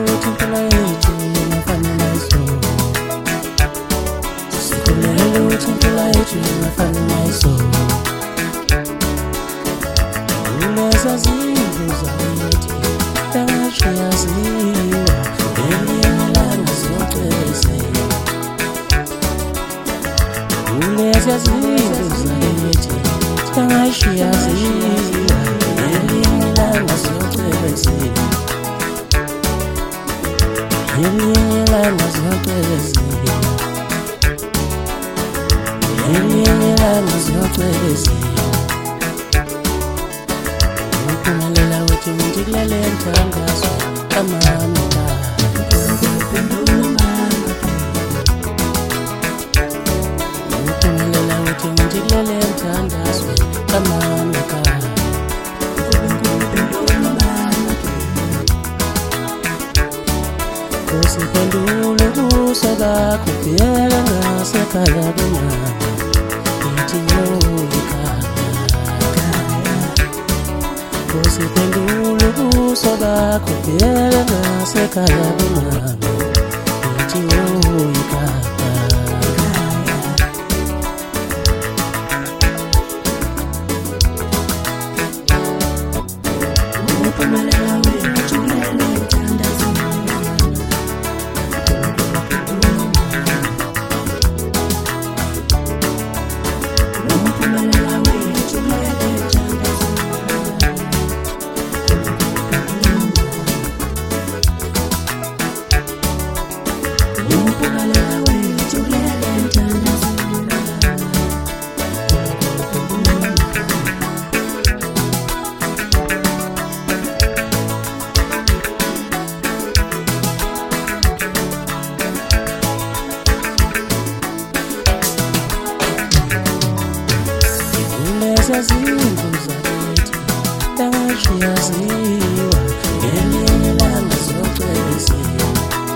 ukuthi impela yethu ingafana nazo. Sikholelwa ukuthi impela yethu ingafana nazo. Kuleza zindlu zakithi engathi yaziwa, ngelinye ilanga ziyocwebezela. Kuleza zindlu zakithi engathi yaziwa, ngelinye ilanga ziyocwebezela. Ngelinye ilanga ziyocwebezela. Ngelinye ilanga ziyocwebezela. Uphumelela wethu ngilele mthandazo kamama. Uphumelela wethu ngilele mthandazo kamama. Usiphendule ubuso bakho phela ngasekhaya kumama. Ithi yoyikhaya. Usiphendule ubuso bakho phela ngasekhaya kumama. Ithi yoyikhaya. Uphumelela wethu ngilele mthandazo. Zindlu zakithi engathi yaziwa, ngelinye ilanga ziyocwebezela.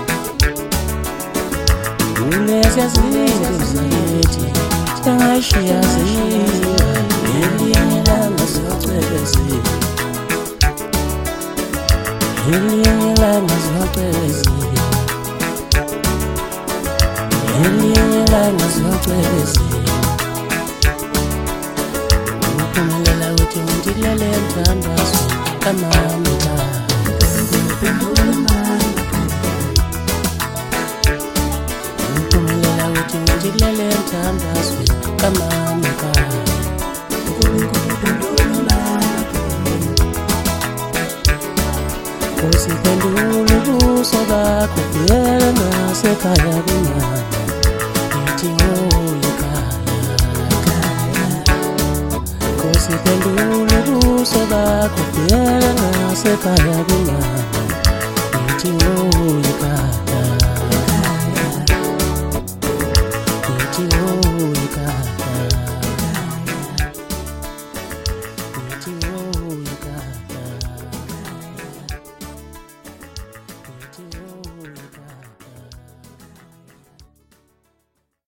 Kulezi zindlu zakithi engathi yaziwa, ngelinye ilanga ziyocwebezela. Ngelinye ilanga ziyocwebezela. Ngelinye ilanga ziyocwebezela. Uphumelela wethu ngilele mthandazo kamama. Uphumelela wethu ngilele mthandazo kamama. Usiphendule ubuso bakho phela ngasekhaya kumama. Ithi yoyikhaya. Usiphendule ubuso bakho phela ngasekhaya kumama. Ithi yoyikhaya. Ithi